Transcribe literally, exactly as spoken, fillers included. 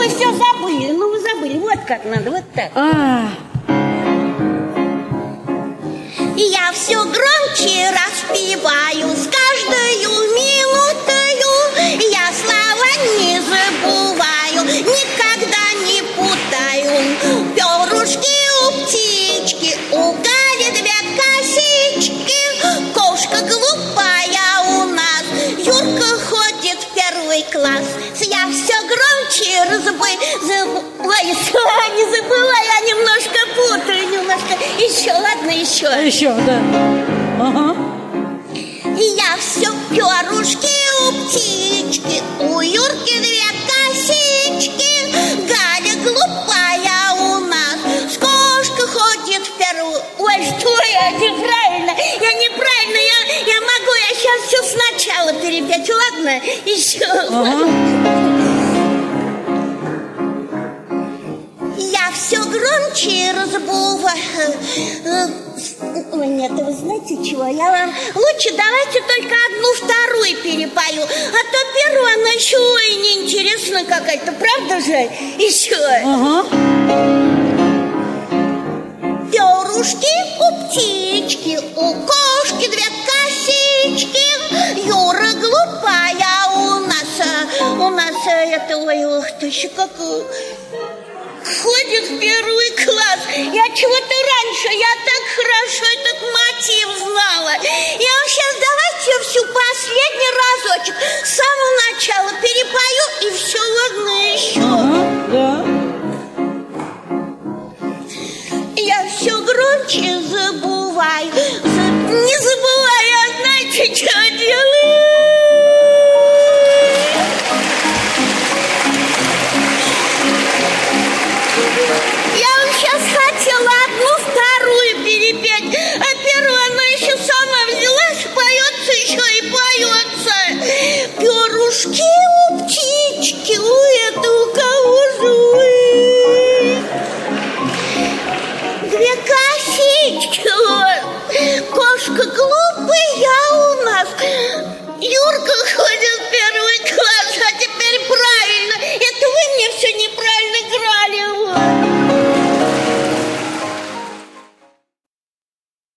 вы все забыли, ну вы забыли. Вот как надо, вот так. А. Я все громче распеваю с каждою минутою. Я слова не забываю, никогда не путаю. Перышки у птички, у Гали две косички. Кошка глупая у нас, Юрка ходит в первый класс. Я все громче разбы... забываю, не забываю, а немножко путаю, немножко. Еще, ладно, еще. Еще, да. Ага. Я все перышки у птички, у Юрки две косички. Галя глупая у нас, кошка ходит в первую. Ой, что я неправильно, я неправильно, я, я могу, я сейчас все сначала перепеть, ладно? Еще. Ага. Я все громче разбываю. Ой, нет, вы знаете чего? Я вам лучше давайте только одну вторую перепою. А то первую она еще ой, неинтересная какая-то, правда же? Еще. Ага. Перышки у птички, у кошки две косички. Юра глупая у нас, у нас это, ой, ох ты еще как... Ходит в первый класс. Я чего-то раньше, я так хорошо этот мотив знала. Я вам сейчас давайте всю последний разочек с самого